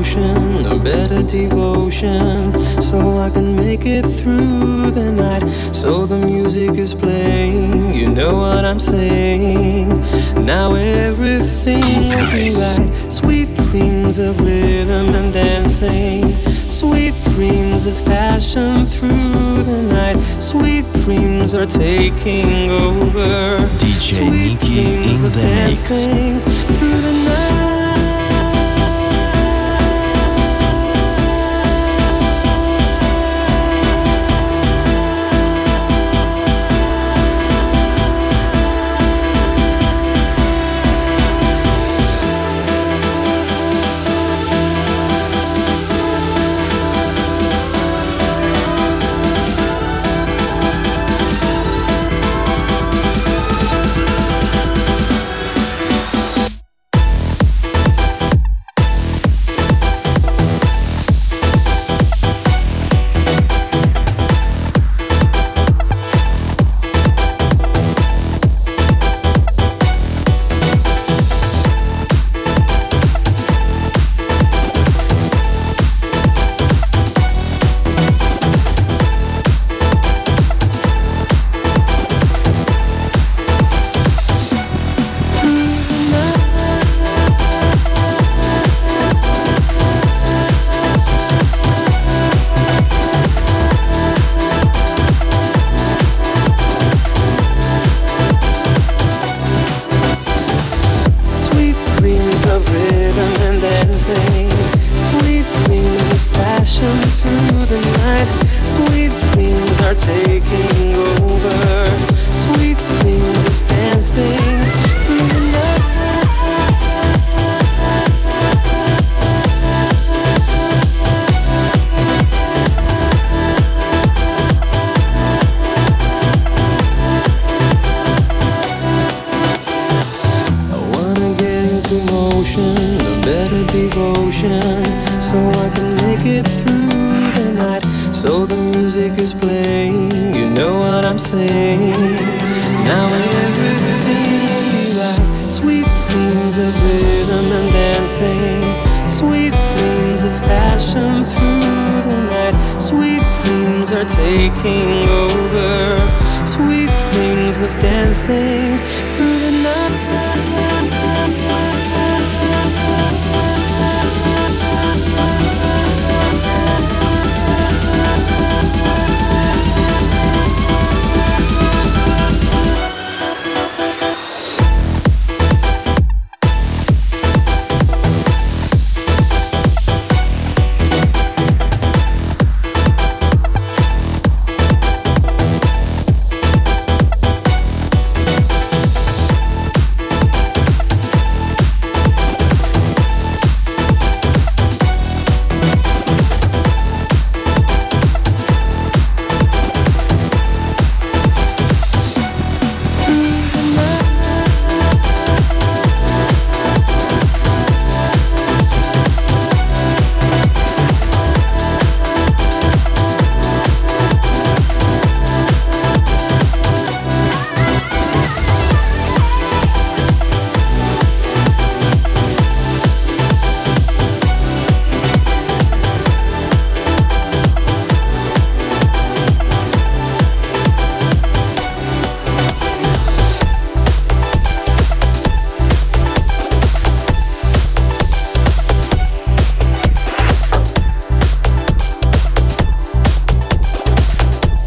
motion, a better devotion, so I can make it through the night. So the music is playing, you know what I'm saying. Now everything will be right. Sweet dreams of rhythm and dancing, sweet dreams of passion through the night. Sweet dreams are taking over. DJ Nicky in the mix. Through the night. Sweet dreams of passion through the night. Sweet dreams are taking over. Sweet dreams of dancing through the night. I wanna get into motion, a better devotion, so I can make it through the night. So the music is playing, you know what I'm saying. Now everything will be right. Sweet dreams of rhythm and dancing, sweet dreams of passion through the night. Sweet dreams are taking over. Sweet dreams of dancing through the night.